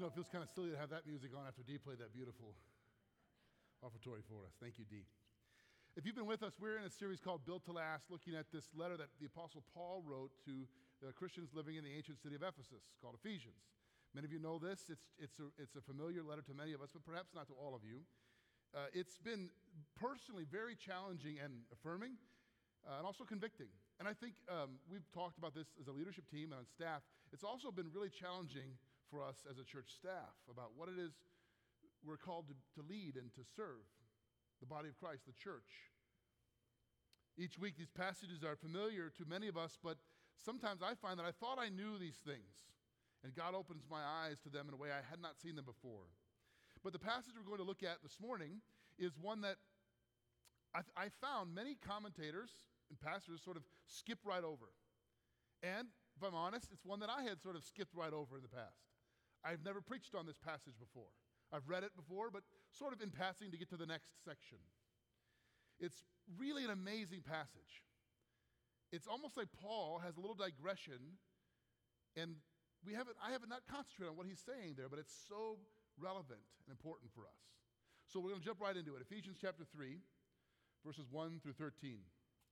it feels kind of silly to have that music on after Dee played that beautiful offertory for us. Thank you, Dee. If you've been with us, we're in a series called Built to Last, looking at this letter that the Apostle Paul wrote to Christians living in the ancient city of Ephesus, called Ephesians. Many of you know this. It's a familiar letter to many of us, but perhaps not to all of you. It's been personally very challenging and affirming, and also convicting. And I think we've talked about this as a leadership team and on staff. It's also been really challenging for us as a church staff about what it is we're called to lead and to serve the body of Christ, the church. Each week these passages are familiar to many of us, but sometimes I find that I thought I knew these things, and God opens my eyes to them in a way I had not seen them before. But the passage we're going to look at this morning is one that I found many commentators and pastors sort of skip right over. And if I'm honest, it's one that I had sort of skipped right over in the past. I've never preached on this passage before. I've read it before, but sort of in passing to get to the next section. It's really an amazing passage. It's almost like Paul has a little digression, and I haven't not concentrated on what he's saying there, but it's so relevant and important for us. So we're going to jump right into it. Ephesians chapter 3, verses 1 through 13.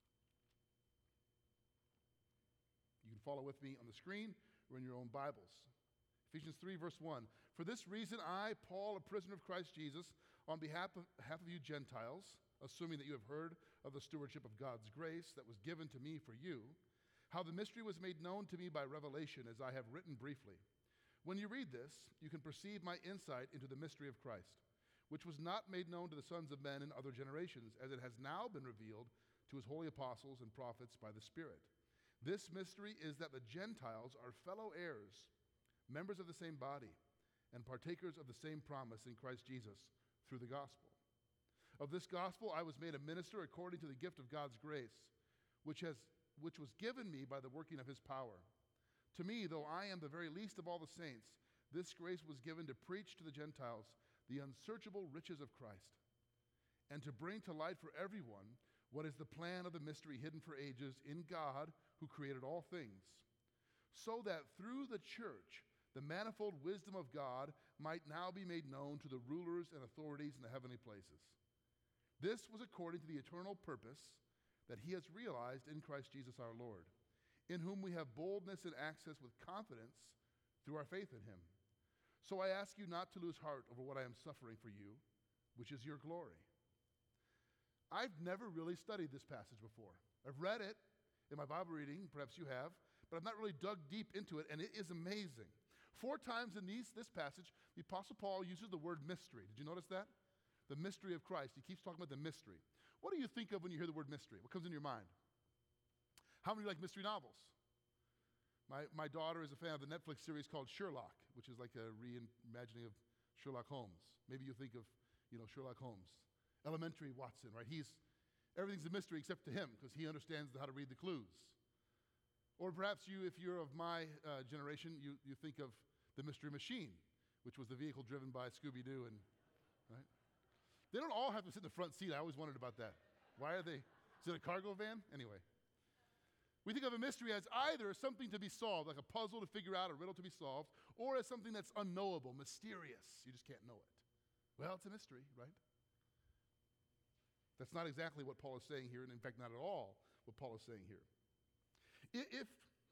You can follow with me on the screen or in your own Bibles. Ephesians 3, verse 1. For this reason, I, Paul, a prisoner of Christ Jesus, on behalf of you Gentiles, assuming that you have heard of the stewardship of God's grace that was given to me for you, how the mystery was made known to me by revelation, as I have written briefly. When you read this, you can perceive my insight into the mystery of Christ, which was not made known to the sons of men in other generations, as it has now been revealed to his holy apostles and prophets by the Spirit. This mystery is that the Gentiles are fellow heirs, members of the same body, and partakers of the same promise in Christ Jesus through the gospel. Of this gospel I was made a minister according to the gift of God's grace, which was given me by the working of his power. To me, though I am the very least of all the saints, this grace was given to preach to the Gentiles the unsearchable riches of Christ, and to bring to light for everyone what is the plan of the mystery hidden for ages in God who created all things, so that through the church the manifold wisdom of God might now be made known to the rulers and authorities in the heavenly places. This was according to the eternal purpose that he has realized in Christ Jesus our Lord, in whom we have boldness and access with confidence through our faith in him. So I ask you not to lose heart over what I am suffering for you, which is your glory. I've never really studied this passage before. I've read it in my Bible reading, perhaps you have, but I've not really dug deep into it, and it is amazing. 4 times in this passage, the Apostle Paul uses the word mystery. Did you notice that? The mystery of Christ. He keeps talking about the mystery. What do you think of when you hear the word mystery? What comes in your mind? How many like mystery novels? My daughter is a fan of the Netflix series called Sherlock, which is like a reimagining of Sherlock Holmes. Maybe you think of, Sherlock Holmes. Elementary Watson, right? Everything's a mystery except to him because he understands how to read the clues. Or perhaps if you're of my generation, you think of the Mystery Machine, which was the vehicle driven by Scooby-Doo, right? They don't all have to sit in the front seat. I always wondered about that. Why are they? Is it a cargo van? Anyway. We think of a mystery as either something to be solved, like a puzzle to figure out, a riddle to be solved, or as something that's unknowable, mysterious. You just can't know it. Well, it's a mystery, right? That's not exactly what Paul is saying here, and in fact, not at all what Paul is saying here. In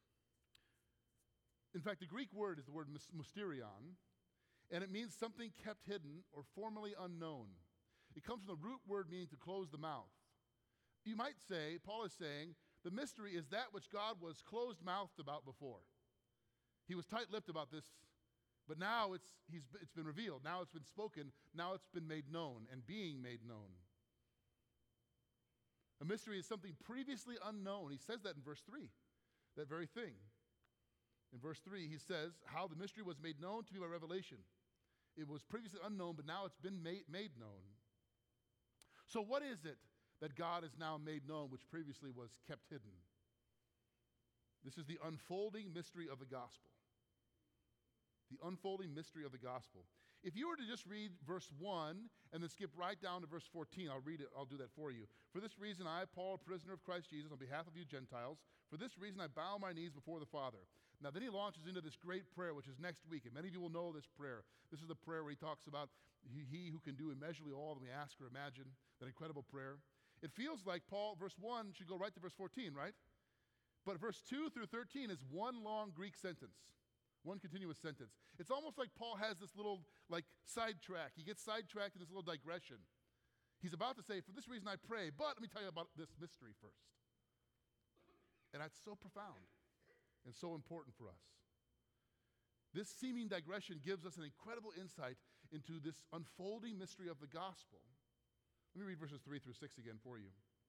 fact, the Greek word is the word mysterion, and it means something kept hidden or formerly unknown. It comes from the root word meaning to close the mouth. You might say, Paul is saying, the mystery is that which God was closed-mouthed about before. He was tight-lipped about this, but now it's been revealed. Now it's been spoken. Now it's been made known and being made known. A mystery is something previously unknown. He says that in verse 3, that very thing. In verse 3, he says, how the mystery was made known to me by revelation. It was previously unknown, but now it's been made known. So what is it that God has now made known, which previously was kept hidden? This is the unfolding mystery of the gospel. The unfolding mystery of the gospel. If you were to just read verse 1 and then skip right down to verse 14, I'll read it, I'll do that for you. For this reason, I, Paul, a prisoner of Christ Jesus, on behalf of you Gentiles, for this reason I bow my knees before the Father. Now, then he launches into this great prayer, which is next week, and many of you will know this prayer. This is the prayer where he talks about he who can do immeasurably all that we ask or imagine, that incredible prayer. It feels like Paul, verse 1, should go right to verse 14, right? But verse 2 through 13 is one long Greek sentence, one continuous sentence. It's almost like Paul has this little, sidetrack. He gets sidetracked in this little digression. He's about to say, for this reason I pray, but let me tell you about this mystery first. And that's so profound and so important for us. This seeming digression gives us an incredible insight into this unfolding mystery of the gospel. Let me read verses 3 through 6 again for you.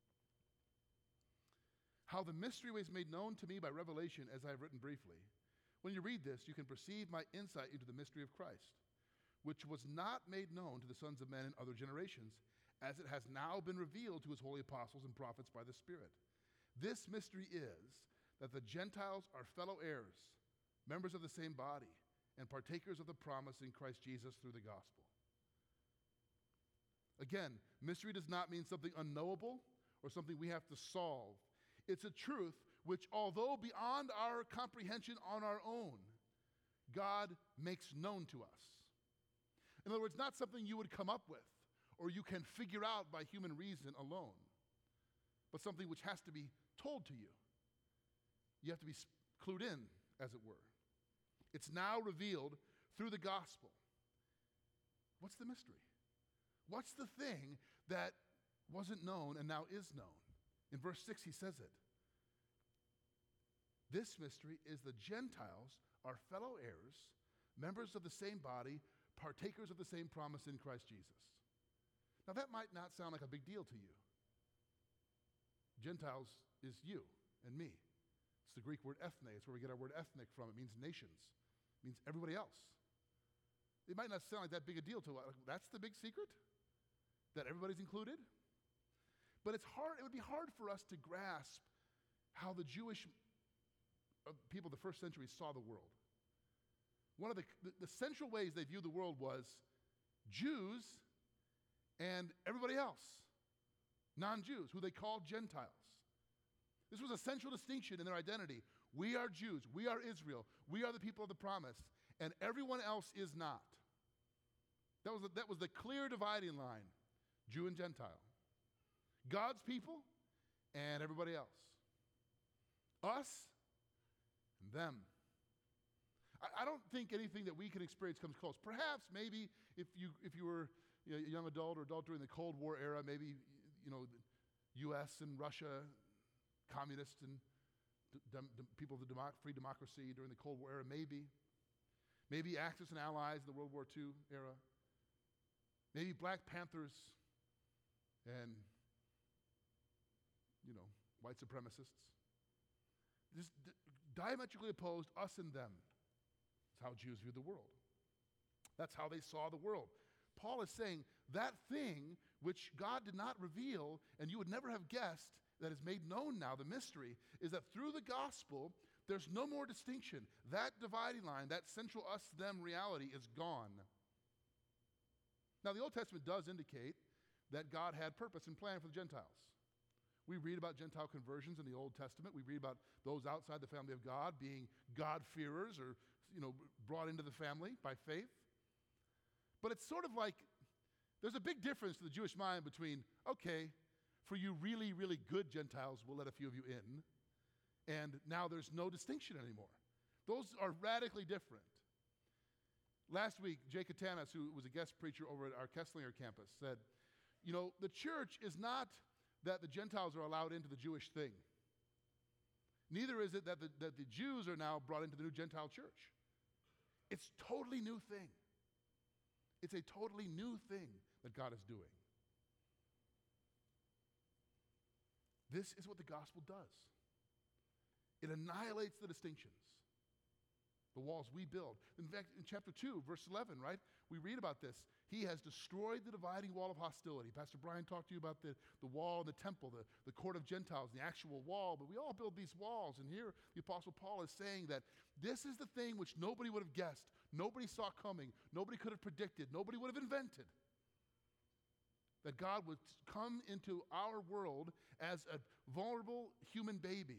How the mystery was made known to me by revelation, as I have written briefly. When you read this, you can perceive my insight into the mystery of Christ, which was not made known to the sons of men in other generations, as it has now been revealed to his holy apostles and prophets by the Spirit. This mystery is that the Gentiles are fellow heirs, members of the same body, and partakers of the promise in Christ Jesus through the gospel. Again, mystery does not mean something unknowable or something we have to solve. It's a truth which, although beyond our comprehension on our own, God makes known to us. In other words, not something you would come up with or you can figure out by human reason alone, but something which has to be told to you. You have to be clued in, as it were. It's now revealed through the gospel. What's the mystery? What's the thing that wasn't known and now is known? In verse 6, he says it. This mystery is the Gentiles are fellow heirs, members of the same body, partakers of the same promise in Christ Jesus. Now, that might not sound like a big deal to you. Gentiles is you and me. It's the Greek word ethne. It's where we get our word ethnic from. It means nations. It means everybody else. It might not sound like that big a deal to us. That's the big secret? That everybody's included? But it's hard. It would be hard for us to grasp how the Jewish people of the first century saw the world. One of the central ways they viewed the world was Jews and everybody else, non-Jews, who they called Gentiles. This was a central distinction in their identity. We are Jews. We are Israel. We are the people of the promise. And everyone else is not. That was the clear dividing line, Jew and Gentile. God's people and everybody else. Us and them. I don't think anything that we can experience comes close. Perhaps, maybe, if you were a young adult or adult during the Cold War era, maybe, U.S. and Russia, communists and people of the free democracy during the Cold War era, maybe Axis and Allies in the World War II era, maybe Black Panthers and white supremacists. Just diametrically opposed, us and them. That's how Jews viewed the world. That's how they saw the world. Paul is saying that thing which God did not reveal and you would never have guessed, that is made known now, the mystery, is that through the gospel, there's no more distinction. That dividing line, that central us-them reality is gone. Now, the Old Testament does indicate that God had purpose and plan for the Gentiles. We read about Gentile conversions in the Old Testament. We read about those outside the family of God being God-fearers or, brought into the family by faith. But it's sort of like there's a big difference to the Jewish mind between, okay, for you really, really good Gentiles, we'll let a few of you in, and now there's no distinction anymore. Those are radically different. Last week, Jay Katanis, who was a guest preacher over at our Kesslinger campus, said, the church is not that the Gentiles are allowed into the Jewish thing. Neither is it that the Jews are now brought into the new Gentile church. It's a totally new thing. It's a totally new thing that God is doing. This is what the gospel does. It annihilates the distinctions, the walls we build. In fact, in chapter 2, verse 11, right, we read about this. He has destroyed the dividing wall of hostility. Pastor Brian talked to you about the wall in the temple, the court of Gentiles, the actual wall, but we all build these walls. And here the Apostle Paul is saying that this is the thing which nobody would have guessed, nobody saw coming, nobody could have predicted, nobody would have invented. That God would come into our world as a vulnerable human baby,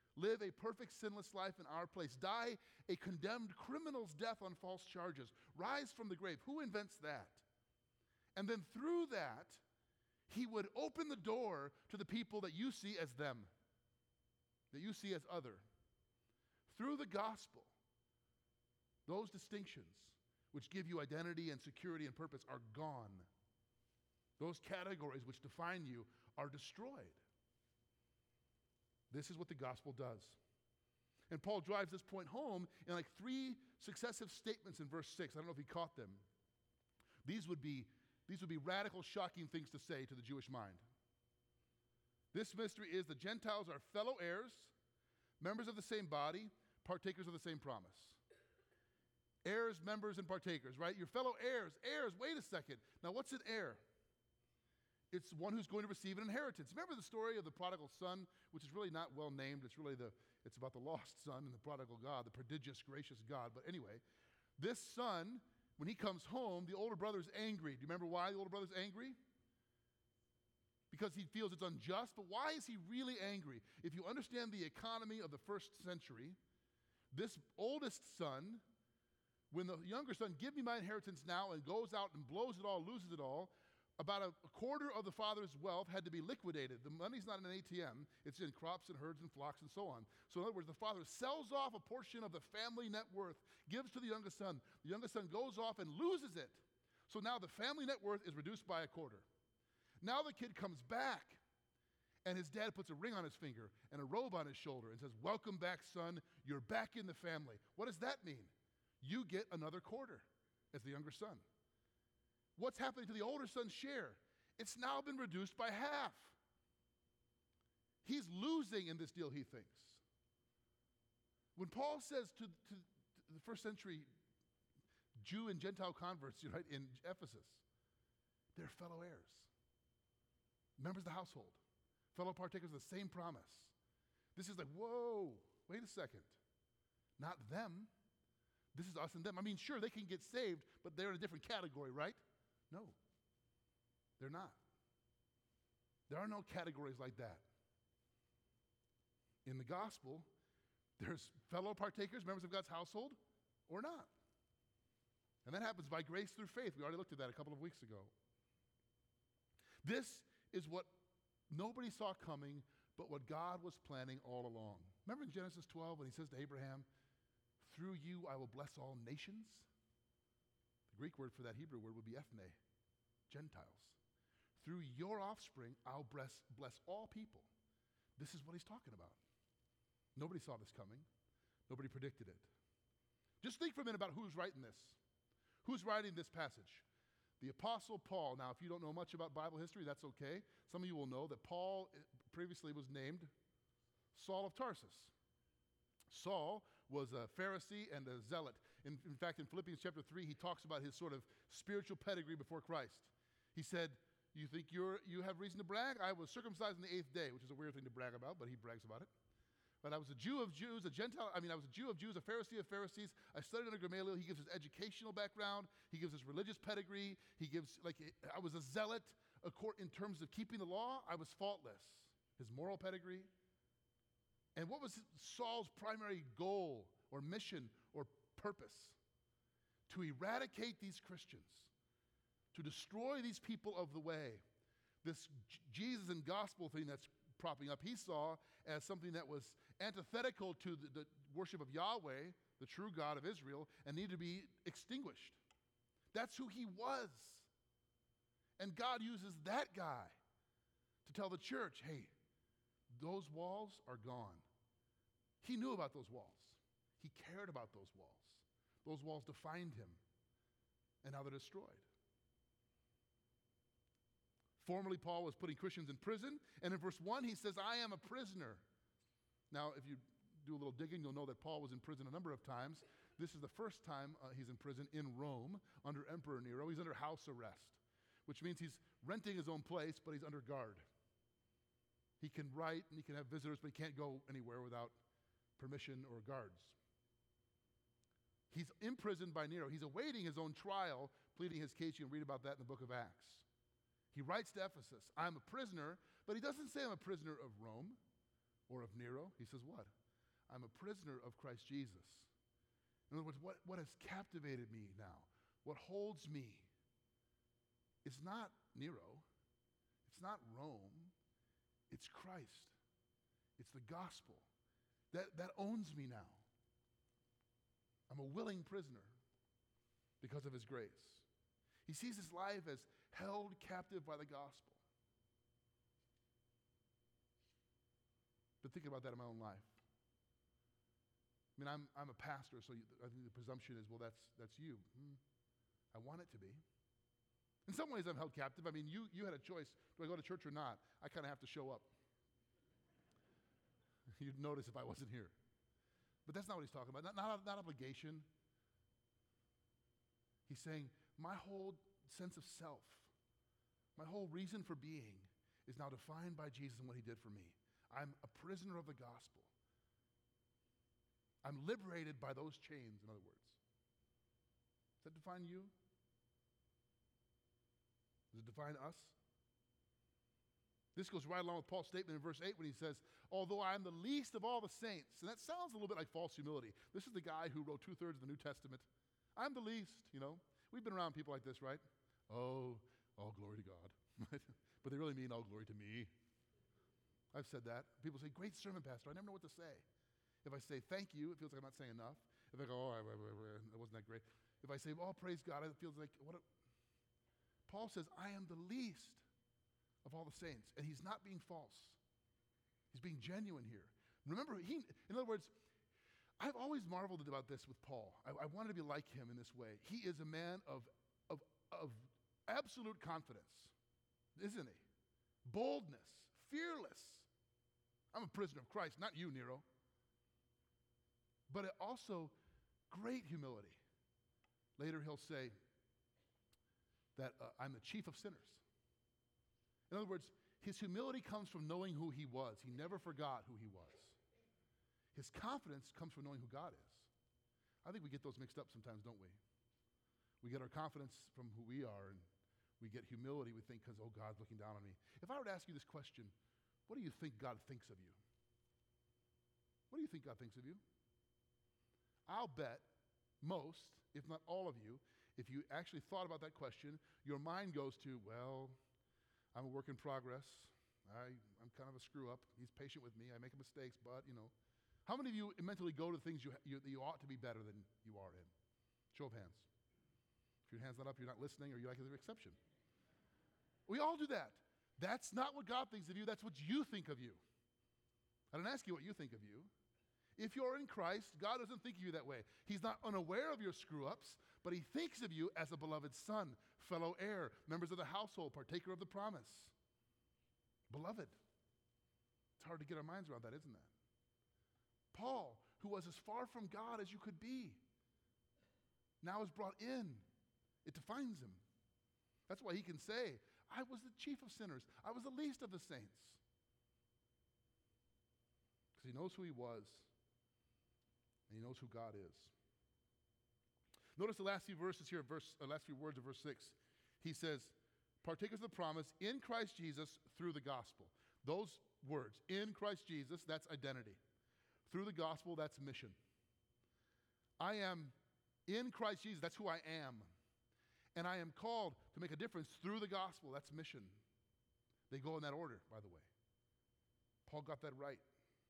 live a perfect sinless life in our place, die a condemned criminal's death on false charges, rise from the grave. Who invents that? And then through that, he would open the door to the people that you see as them, that you see as other. Through the gospel, those distinctions which give you identity and security and purpose are gone. Those categories which define you are destroyed. This is what the gospel does. And Paul drives this point home in like 3 successive statements in verse 6. I don't know if he caught them. These would be radical, shocking things to say to the Jewish mind. This mystery is the Gentiles are fellow heirs, members of the same body, partakers of the same promise. Heirs, members, and partakers, right? Your fellow heirs. Heirs, wait a second. Now, what's an heir? It's one who's going to receive an inheritance. Remember the story of the prodigal son, which is really not well named. It's about the lost son and the prodigal God, the prodigious, gracious God. But anyway, this son, when he comes home, the older brother is angry. Do you remember why the older brother's angry? Because he feels it's unjust. But why is he really angry? If you understand the economy of the first century, this oldest son, when the younger son, give me my inheritance now, and goes out and blows it all, loses it all, about a quarter of the father's wealth had to be liquidated. The money's not in an ATM. It's in crops and herds and flocks and so on. So in other words, the father sells off a portion of the family net worth, gives to the youngest son. The youngest son goes off and loses it. So now the family net worth is reduced by a quarter. Now the kid comes back, and his dad puts a ring on his finger and a robe on his shoulder and says, "Welcome back, son. You're back in the family." What does that mean? You get another quarter as the younger son. What's happening to the older son's share? It's now been reduced by half. He's losing in this deal, he thinks. When Paul says to the first century Jew and Gentile converts, right, in Ephesus, they're fellow heirs, members of the household, fellow partakers of the same promise. This is like, whoa, wait a second. Not them. This is us and them. I mean, sure, they can get saved, but they're in a different category, right? No, they're not. There are no categories like that. In the gospel, there's fellow partakers, members of God's household, or not. And that happens by grace through faith. We already looked at that a couple of weeks ago. This is what nobody saw coming, but what God was planning all along. Remember in Genesis 12 when he says to Abraham, "Through you I will bless all nations"? The Greek word for that Hebrew word would be ethne, Gentiles. Through your offspring, I'll bless all people. This is what he's talking about. Nobody saw this coming. Nobody predicted it. Just think for a minute about who's writing this. Who's writing this passage? The Apostle Paul. Now, if you don't know much about Bible history, that's okay. Some of you will know that Paul previously was named Saul of Tarsus. Saul was a Pharisee and a zealot. In fact, in Philippians chapter 3, he talks about his sort of spiritual pedigree before Christ. He said, "You think you have reason to brag? I was circumcised on the 8th day," which is a weird thing to brag about, but he brags about it. "But I was a Jew of Jews, I was a Jew of Jews, a Pharisee of Pharisees. I studied under Gamaliel." He gives his educational background. He gives his religious pedigree. He gives, I was a zealot in terms of keeping the law. I was faultless. His moral pedigree. And what was Saul's primary goal or mission or purpose? To eradicate these Christians, to destroy these people of the way. This Jesus and gospel thing that's propping up, he saw as something that was antithetical to the worship of Yahweh, the true God of Israel, and needed to be extinguished. That's who he was. And God uses that guy to tell the church, hey, those walls are gone. He knew about those walls. He cared about those walls. Those walls defined him, and now they're destroyed. Formerly, Paul was putting Christians in prison, and in verse 1, he says, "I am a prisoner." Now, if you do a little digging, you'll know that Paul was in prison a number of times. This is the first time he's in prison in Rome under Emperor Nero. He's under house arrest, which means he's renting his own place, but he's under guard. He can write and he can have visitors, but he can't go anywhere without permission or guards. He's imprisoned by Nero. He's awaiting his own trial, pleading his case. You can read about that in the book of Acts. He writes to Ephesus, "I'm a prisoner," but he doesn't say I'm a prisoner of Rome or of Nero. He says what? I'm a prisoner of Christ Jesus. In other words, what has captivated me now, what holds me, is not Nero, it's not Rome, it's Christ. It's the gospel that owns me now. I'm a willing prisoner because of his grace. He sees his life as held captive by the gospel. But thinking about that in my own life. I mean, I'm a pastor, so I think the presumption is, well, that's you. I want it to be. In some ways, I'm held captive. I mean, you had a choice. Do I go to church or not? I kind of have to show up. You'd notice if I wasn't here. But that's not what he's talking about. Not obligation. He's saying, my whole sense of self, my whole reason for being is now defined by Jesus and what he did for me. I'm a prisoner of the gospel. I'm liberated by those chains, in other words. Does that define you? Does it define us? This goes right along with Paul's statement in verse 8 when he says, although I am the least of all the saints. And that sounds a little bit like false humility. This is the guy who wrote 2/3 of the New Testament. I'm the least, you know. We've been around people like this, right? Oh, all glory to God. But they really mean all glory to me. I've said that. People say, great sermon, Pastor. I never know what to say. If I say thank you, it feels like I'm not saying enough. If I go, oh, that wasn't that great. If I say, oh, praise God, it feels like, Paul says, I am the least of all the saints. And he's not being false. He's being genuine here. Remember, in other words, I've always marveled about this with Paul. I wanted to be like him in this way. He is a man of absolute confidence, isn't he? Boldness, fearless. I'm a prisoner of Christ, not you, Nero. But also great humility. Later he'll say that I'm the chief of sinners. In other words, his humility comes from knowing who he was. He never forgot who he was. His confidence comes from knowing who God is. I think we get those mixed up sometimes, don't we? We get our confidence from who we are, and we get humility, we think, because, oh, God's looking down on me. If I were to ask you this question, what do you think God thinks of you? What do you think God thinks of you? I'll bet most, if not all of you, if you actually thought about that question, your mind goes to, well, I'm a work in progress. I'm kind of a screw up. He's patient with me. I make mistakes, but, you know. How many of you mentally go to things that you ought to be better than you are in? Show of hands. If your hand's not up, you're not listening, or you're like an exception. We all do that. That's not what God thinks of you. That's what you think of you. I don't ask you what you think of you. If you're in Christ, God doesn't think of you that way. He's not unaware of your screw-ups, but he thinks of you as a beloved son, fellow heir, members of the household, partaker of the promise. Beloved. It's hard to get our minds around that, isn't it? Paul, who was as far from God as you could be, now is brought in. It defines him. That's why he can say, I was the chief of sinners. I was the least of the saints. Because he knows who he was, and he knows who God is. Notice the last few verses here, last few words of verse 6. He says, partakers of the promise in Christ Jesus through the gospel. Those words, in Christ Jesus, that's identity. Through the gospel, that's mission. I am in Christ Jesus, that's who I am. And I am called to make a difference through the gospel, that's mission. They go in that order, by the way. Paul got that right.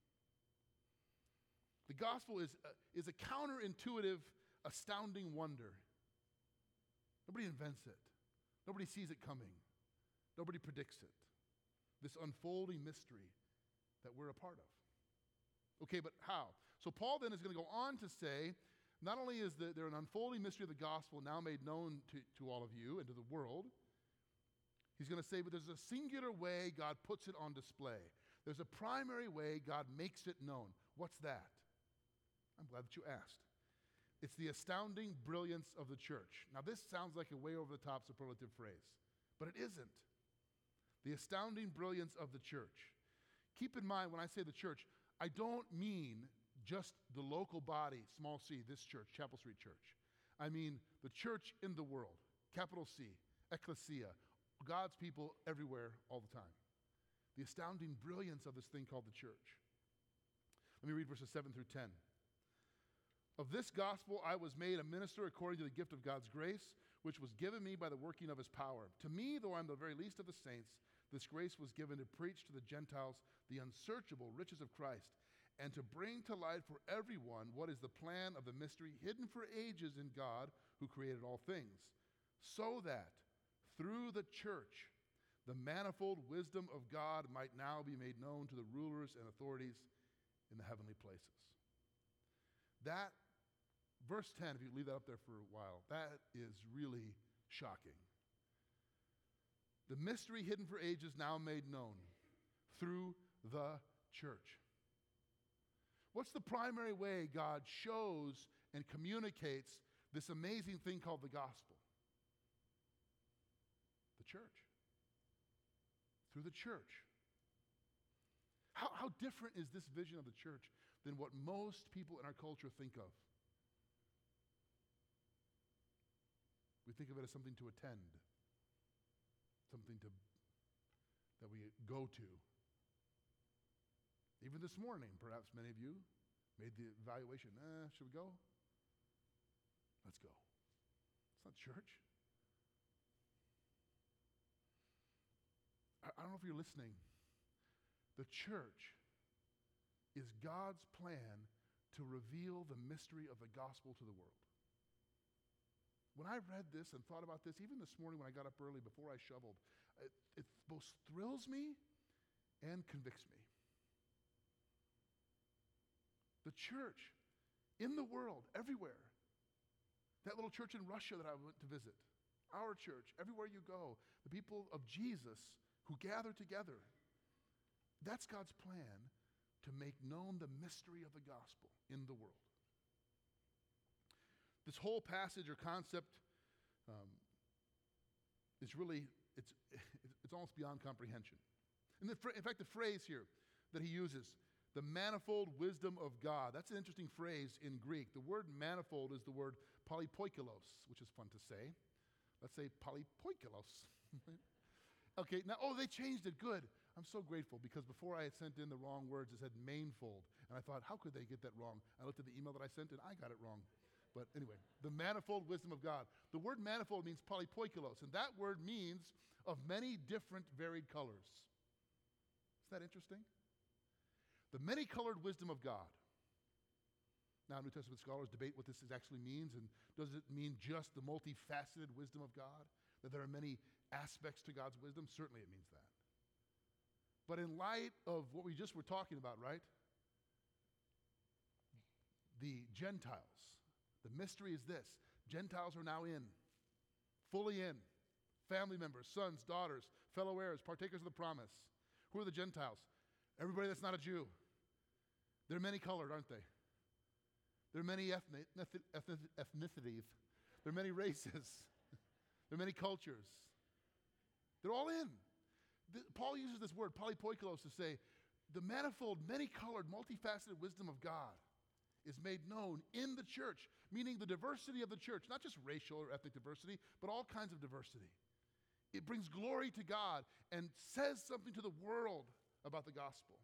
The gospel is a counterintuitive, astounding wonder. Nobody invents it. Nobody sees it coming. Nobody predicts it. This unfolding mystery that we're a part of. Okay, but how? So Paul then is going to go on to say, not only is there an unfolding mystery of the gospel now made known to all of you and to the world, he's going to say, but there's a singular way God puts it on display. There's a primary way God makes it known. What's that? I'm glad that you asked. It's the astounding brilliance of the church. Now, this sounds like a way over the top superlative phrase, but it isn't. The astounding brilliance of the church. Keep in mind, when I say the church, I don't mean just the local body, small c, this church, Chapel Street Church. I mean the church in the world, capital C, ecclesia, God's people everywhere all the time. The astounding brilliance of this thing called the church. Let me read verses 7 through 10. Of this gospel I was made a minister according to the gift of God's grace, which was given me by the working of his power. To me, though I'm the very least of the saints, this grace was given to preach to the Gentiles the unsearchable riches of Christ, and to bring to light for everyone what is the plan of the mystery hidden for ages in God who created all things, so that through the church the manifold wisdom of God might now be made known to the rulers and authorities in the heavenly places. That, verse 10, if you leave that up there for a while, that is really shocking. The mystery hidden for ages now made known through the church. What's the primary way God shows and communicates this amazing thing called the gospel? The church. Through the church. How different is this vision of the church than what most people in our culture think of? We think of it as something to attend, something that we go to. Even this morning, perhaps many of you made the evaluation, should we go? Let's go. It's not church. I don't know if you're listening. The church is God's plan to reveal the mystery of the gospel to the world. When I read this and thought about this, even this morning when I got up early before I shoveled, it both thrills me and convicts me. The church in the world, everywhere. That little church in Russia that I went to visit, our church, everywhere you go, the people of Jesus who gather together. That's God's plan to make known the mystery of the gospel in the world. This whole passage or concept is really, it's almost beyond comprehension. And in fact, the phrase here that he uses, the manifold wisdom of God, that's an interesting phrase in Greek. The word manifold is the word polypoikilos, which is fun to say. Let's say polypoikilos. Okay, now, they changed it. Good. I'm so grateful because before I had sent in the wrong words, it said manifold. And I thought, how could they get that wrong? I looked at the email that I sent and I got it wrong. But anyway, the manifold wisdom of God. The word manifold means polypoikilos, and that word means of many different varied colors. Isn't that interesting? The many-colored wisdom of God. Now, New Testament scholars debate what this actually means, and does it mean just the multifaceted wisdom of God? That there are many aspects to God's wisdom? Certainly it means that. But in light of what we just were talking about, right? The Gentiles. The mystery is this. Gentiles are now in, fully in. Family members, sons, daughters, fellow heirs, partakers of the promise. Who are the Gentiles? Everybody that's not a Jew. They're many-colored, aren't they? There are many ethnicities. There are many races. There are many cultures. They're all in. Paul uses this word, polypoikilos, to say the manifold, many-colored, multifaceted wisdom of God is made known in the church, meaning the diversity of the church, not just racial or ethnic diversity, but all kinds of diversity. It brings glory to God and says something to the world about the gospel.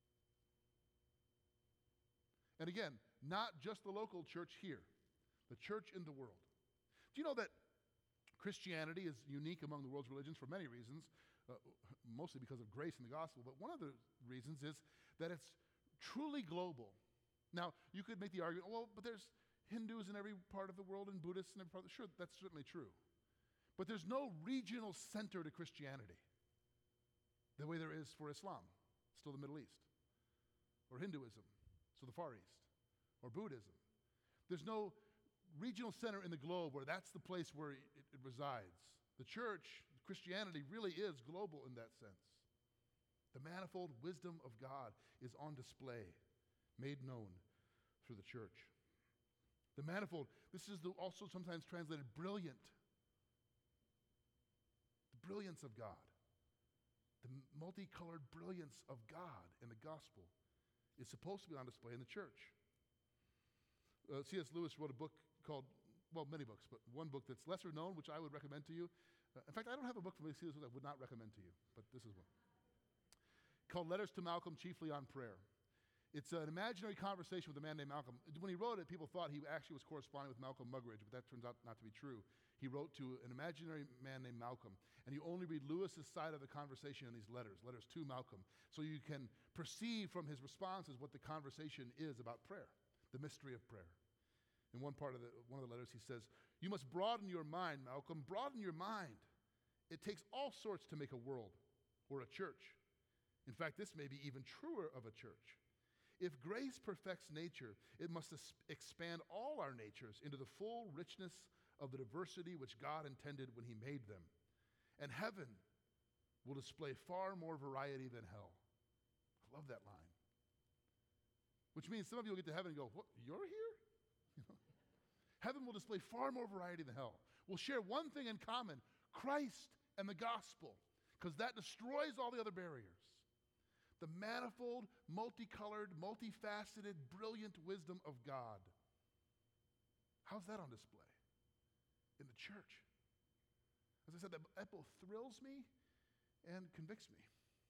And again, not just the local church here, the church in the world. Do you know that Christianity is unique among the world's religions for many reasons, mostly because of grace in the gospel, but one of the reasons is that it's truly global. Now, you could make the argument, well, but there's Hindus in every part of the world and Buddhists in every part of the world. Sure, that's certainly true. But there's no regional center to Christianity the way there is for Islam, still the Middle East, or Hinduism, so the Far East, or Buddhism. There's no regional center in the globe where that's the place where it resides. The church, Christianity, really is global in that sense. The manifold wisdom of God is on display, made known through the church. The manifold, this is also sometimes translated brilliant. The brilliance of God. The multicolored brilliance of God in the gospel is supposed to be on display in the church. C.S. Lewis wrote a book called, well, many books, but one book that's lesser known, which I would recommend to you. In fact, I don't have a book from C.S. Lewis I would not recommend to you, but this is one. Called Letters to Malcolm, Chiefly on Prayer. It's an imaginary conversation with a man named Malcolm. When he wrote it, people thought he actually was corresponding with Malcolm Muggeridge, but that turns out not to be true. He wrote to an imaginary man named Malcolm, and you only read Lewis's side of the conversation in these letters to Malcolm, so you can perceive from his responses what the conversation is about prayer, the mystery of prayer. In one of the letters, he says, "You must broaden your mind, Malcolm, broaden your mind. It takes all sorts to make a world or a church. In fact, this may be even truer of a church. If grace perfects nature, it must expand all our natures into the full richness of the diversity which God intended when he made them. And heaven will display far more variety than hell." I love that line. Which means some of you will get to heaven and go, "What, you're here?" Heaven will display far more variety than hell. We'll share one thing in common, Christ and the gospel, because that destroys all the other barriers. The manifold, multicolored, multifaceted, brilliant wisdom of God. How's that on display? In the church. As I said, that both thrills me and convicts me.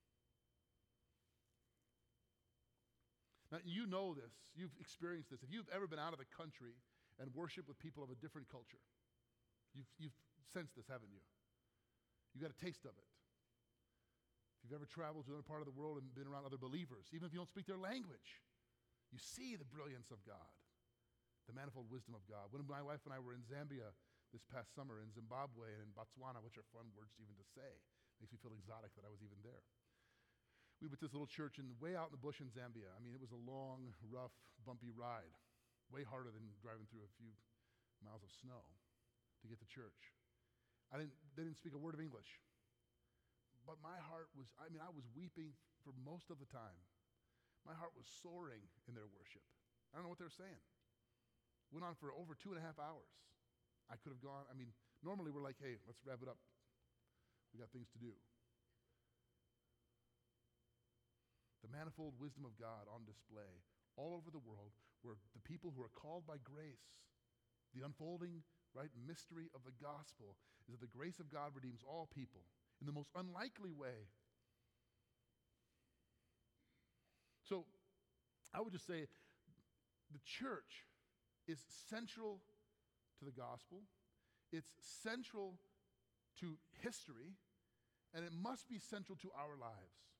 Now, you know this. You've experienced this. If you've ever been out of the country and worshiped with people of a different culture, you've sensed this, haven't you? You got a taste of it. If you've ever traveled to another part of the world and been around other believers, even if you don't speak their language, you see the brilliance of God, the manifold wisdom of God. When my wife and I were in Zambia this past summer, in Zimbabwe and in Botswana, which are fun words even to say, makes me feel exotic that I was even there. We went to this little church way out in the bush in Zambia. I mean, it was a long, rough, bumpy ride, way harder than driving through a few miles of snow to get to church. They didn't speak a word of English. But my heart was, I was weeping for most of the time. My heart was soaring in their worship. I don't know what they were saying. Went on for over 2.5 hours. I could have gone, normally we're like, hey, let's wrap it up. We got things to do. The manifold wisdom of God on display all over the world, where the people who are called by grace, the unfolding, mystery of the gospel is that the grace of God redeems all people in the most unlikely way. So I would just say the church is central to the gospel. It's central to history, and it must be central to our lives.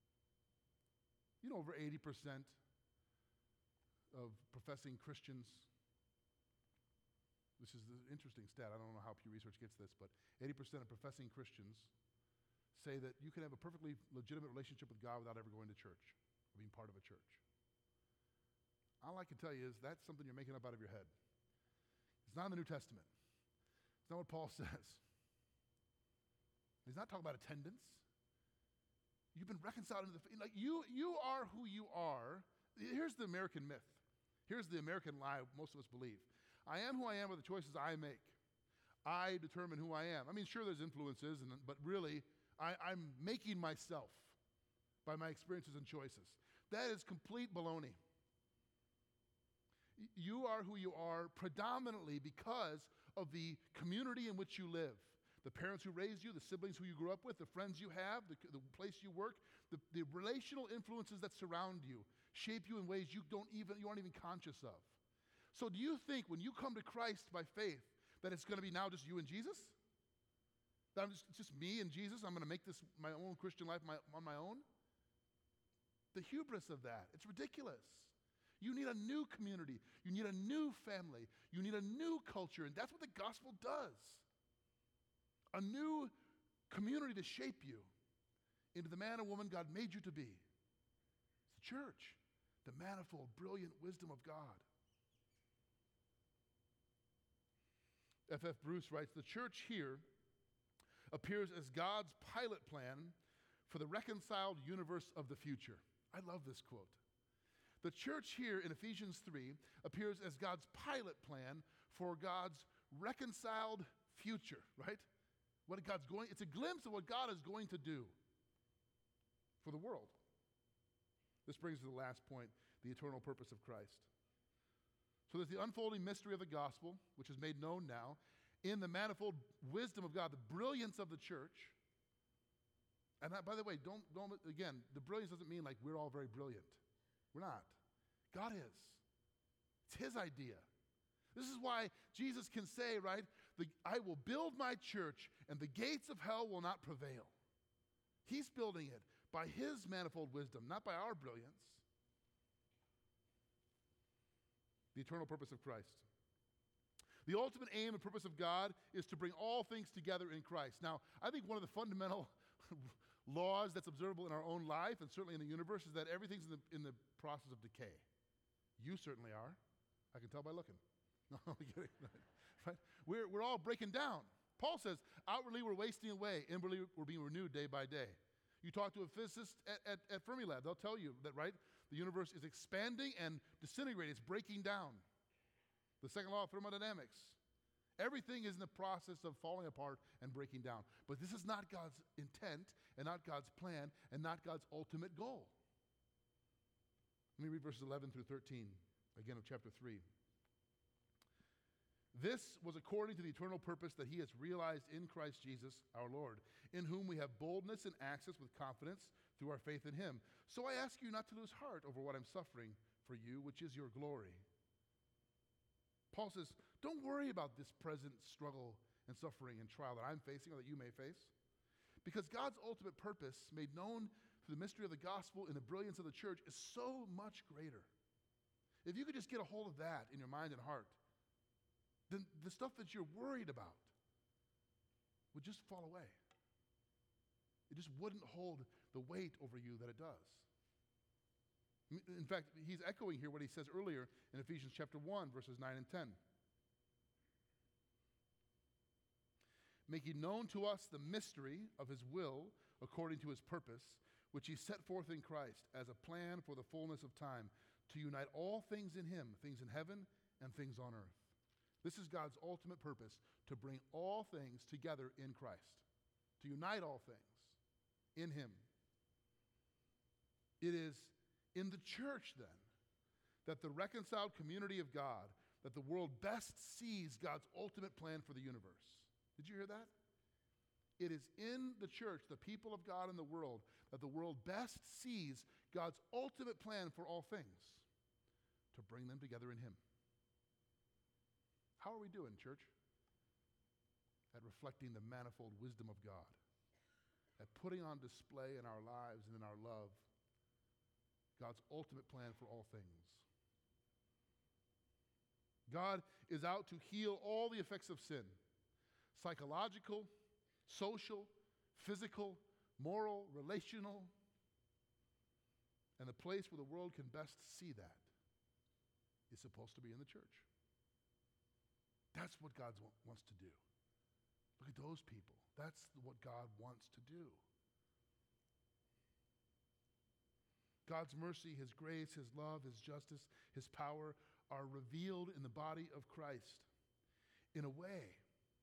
Over 80% of professing Christians, this is an interesting stat, I don't know how Pew Research gets this, but 80% of professing Christians say that you can have a perfectly legitimate relationship with God without ever going to church or being part of a church. All I can tell you is that's something you're making up out of your head. It's not in the New Testament. It's not what Paul says. He's not talking about attendance. You've been reconciled into the you are who you are. Here's the American myth. Here's the American lie most of us believe. I am who I am by the choices I make. I determine who I am. Sure, there's influences, but really, I'm making myself by my experiences and choices. That is complete baloney. You are who you are predominantly because of the community in which you live. The parents who raised you, the siblings who you grew up with, the friends you have, the place you work, the relational influences that surround you shape you in ways you aren't even conscious of. So do you think when you come to Christ by faith that it's going to be now just you and Jesus? That it's just me and Jesus? I'm going to make this my own Christian life on my own? The hubris of that. It's ridiculous. You need a new community. You need a new family. You need a new culture. And that's what the gospel does. A new community to shape you into the man or woman God made you to be. It's the church, the manifold, brilliant wisdom of God. F.F. Bruce writes, the church here appears as God's pilot plan for the reconciled universe of the future. I love this quote. The church here in Ephesians 3 appears as God's pilot plan for God's reconciled future, right? It's a glimpse of what God is going to do for the world. This brings us to the last point, the eternal purpose of Christ. So there's the unfolding mystery of the gospel, which is made known now, in the manifold wisdom of God, the brilliance of the church. And that, by the way, don't again, the brilliance doesn't mean like we're all very brilliant. We're not. God is. It's his idea. This is why Jesus can say, right, I will build my church and the gates of hell will not prevail. He's building it by his manifold wisdom, not by our brilliance. The eternal purpose of Christ. The ultimate aim and purpose of God is to bring all things together in Christ. Now, I think one of the fundamental laws that's observable in our own life and certainly in the universe is that everything's in the process of decay. You certainly are. I can tell by looking. No, I'm kidding. Right? We're all breaking down. Paul says, outwardly we're wasting away. Inwardly we're being renewed day by day. You talk to a physicist at Fermilab, they'll tell you that, right, the universe is expanding and disintegrating. It's breaking down. The second law of thermodynamics. Everything is in the process of falling apart and breaking down. But this is not God's intent and not God's plan and not God's ultimate goal. Let me read verses 11 through 13, again of chapter 3. This was according to the eternal purpose that he has realized in Christ Jesus our Lord, in whom we have boldness and access with confidence through our faith in him. So I ask you not to lose heart over what I'm suffering for you, which is your glory. Paul says, don't worry about this present struggle and suffering and trial that I'm facing or that you may face. Because God's ultimate purpose, made known through the mystery of the gospel in the brilliance of the church, is so much greater. If you could just get a hold of that in your mind and heart, then the stuff that you're worried about would just fall away. It just wouldn't hold the weight over you that it does. In fact, he's echoing here what he says earlier in Ephesians chapter 1, verses 9 and 10. Making known to us the mystery of his will according to his purpose, which he set forth in Christ as a plan for the fullness of time, to unite all things in him, things in heaven and things on earth. This is God's ultimate purpose, to bring all things together in Christ, to unite all things in him. It is in the church, then, that the reconciled community of God, that the world best sees God's ultimate plan for the universe. Did you hear that? It is in the church, the people of God in the world, that the world best sees God's ultimate plan for all things, to bring them together in him. How are we doing, church? At reflecting the manifold wisdom of God, at putting on display in our lives and in our love God's ultimate plan for all things. God is out to heal all the effects of sin, psychological, social, physical, moral, relational, and the place where the world can best see that is supposed to be in the church. That's what God wants to do. Look at those people. That's what God wants to do. God's mercy, his grace, his love, his justice, his power are revealed in the body of Christ in a way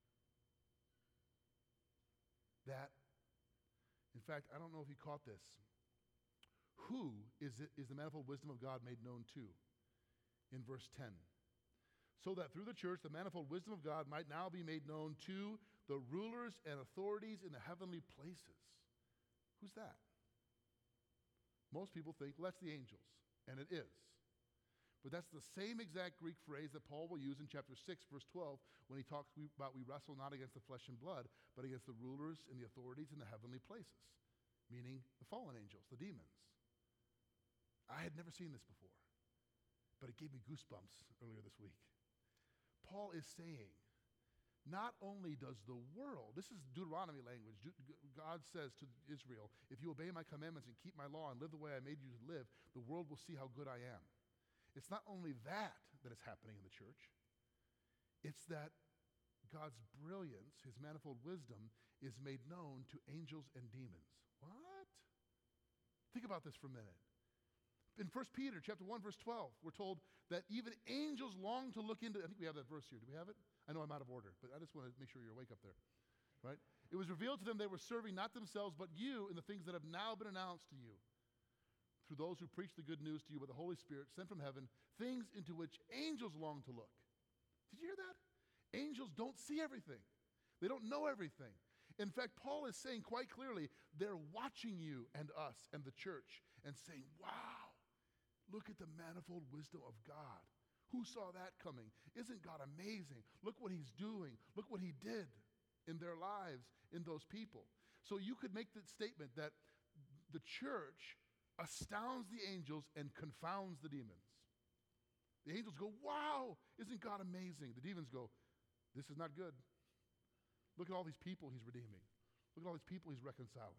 that, in fact, I don't know if you caught this. Who is the manifold wisdom of God made known to? In verse 10. So that through the church, the manifold wisdom of God might now be made known to the rulers and authorities in the heavenly places. Who's that? Most people think, well, that's the angels, and it is. But that's the same exact Greek phrase that Paul will use in chapter 6, verse 12, when he talks about we wrestle not against the flesh and blood, but against the rulers and the authorities in the heavenly places, meaning the fallen angels, the demons. I had never seen this before, but it gave me goosebumps earlier this week. Paul is saying, not only does the world, this is Deuteronomy language, God says to Israel, if you obey my commandments and keep my law and live the way I made you to live, the world will see how good I am. It's not only that is happening in the church, it's that God's brilliance, his manifold wisdom, is made known to angels and demons. What? Think about this for a minute. In 1 Peter chapter 1, verse 12, we're told that even angels long to look into, I think we have that verse here. Do we have it? I know I'm out of order, but I just want to make sure you're awake up there. Right? It was revealed to them they were serving not themselves, but you in the things that have now been announced to you through those who preach the good news to you by the Holy Spirit sent from heaven, things into which angels long to look. Did you hear that? Angels don't see everything. They don't know everything. In fact, Paul is saying quite clearly, they're watching you and us and the church and saying, wow, Look at the manifold wisdom of God. Who saw that coming? Isn't God amazing? Look what he's doing. Look what he did in their lives, in those people. So you could make the statement that the church astounds the angels and confounds the demons. The angels go, wow, isn't God amazing? The demons go, this is not good. Look at all these people he's redeeming. Look at all these people he's reconciling.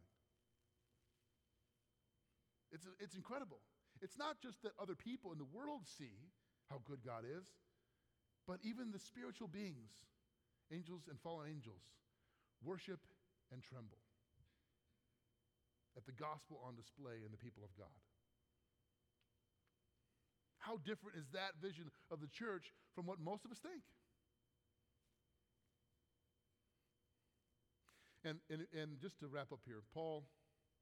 It's incredible. It's not just that other people in the world see how good God is, but even the spiritual beings, angels and fallen angels, worship and tremble at the gospel on display in the people of God. How different is that vision of the church from what most of us think? And just to wrap up here, Paul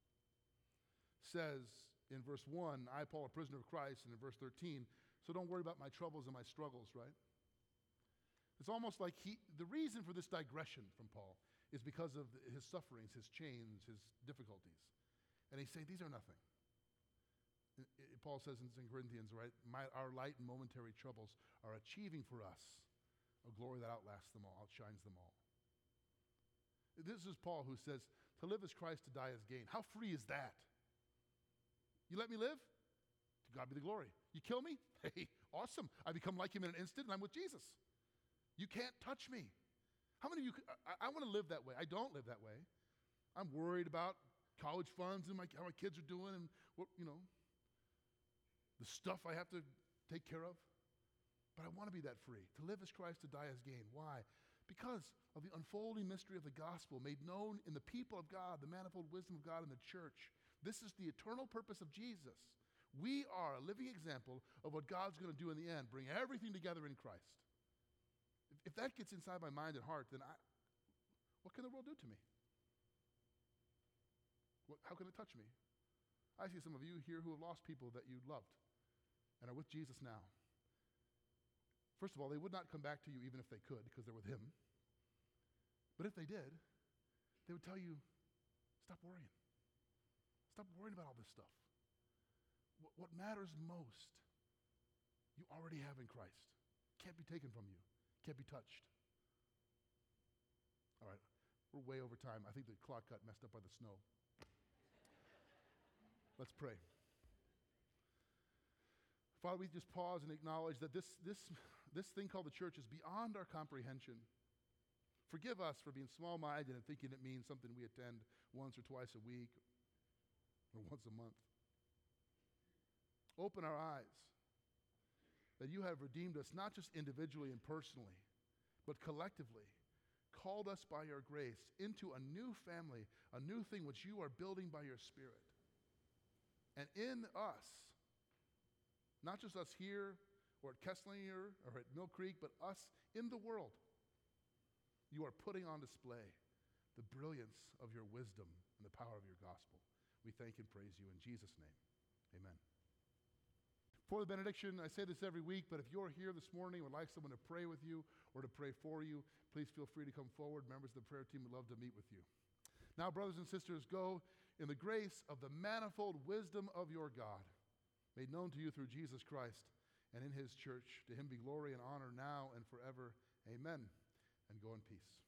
says in verse 1, I, Paul, a prisoner of Christ, and in verse 13, so don't worry about my troubles and my struggles, right? It's almost like the reason for this digression from Paul is because of his sufferings, his chains, his difficulties. And he's saying, these are nothing. Paul says in 2 Corinthians, right, our light and momentary troubles are achieving for us a glory that outlasts them all, outshines them all. This is Paul who says, to live is Christ, to die is gain. How free is that? You let me live? To God be the glory. You kill me? Hey, awesome. I become like him in an instant and I'm with Jesus. You can't touch me. How many of you, I want to live that way. I don't live that way. I'm worried about college funds and how my kids are doing and what, the stuff I have to take care of. But I want to be that free. To live as Christ, to die as gain. Why? Because of the unfolding mystery of the gospel made known in the people of God, the manifold wisdom of God in the church. This is the eternal purpose of Jesus. We are a living example of what God's going to do in the end, bring everything together in Christ. If that gets inside my mind and heart, then what can the world do to me? How can it touch me? I see some of you here who have lost people that you loved and are with Jesus now. First of all, they would not come back to you even if they could because they're with him. But if they did, they would tell you, stop worrying. Stop worrying about all this stuff. What matters most, you already have in Christ. Can't be taken from you. Can't be touched. All right, we're way over time. I think the clock got messed up by the snow. Let's pray. Father, we just pause and acknowledge that this thing called the church is beyond our comprehension. Forgive us for being small-minded and thinking it means something we attend once or twice a week or once a month. Open our eyes that you have redeemed us not just individually and personally, but collectively, called us by your grace into a new family, a new thing which you are building by your Spirit. And in us, not just us here or at Kesslinger or at Mill Creek, but us in the world, you are putting on display the brilliance of your wisdom and the power of your gospel. We thank and praise you in Jesus' name. Amen. For the benediction, I say this every week, but if you're here this morning and would like someone to pray with you or to pray for you, please feel free to come forward. Members of the prayer team would love to meet with you. Now, brothers and sisters, go in the grace of the manifold wisdom of your God, made known to you through Jesus Christ and in his church. To him be glory and honor now and forever. Amen. And go in peace.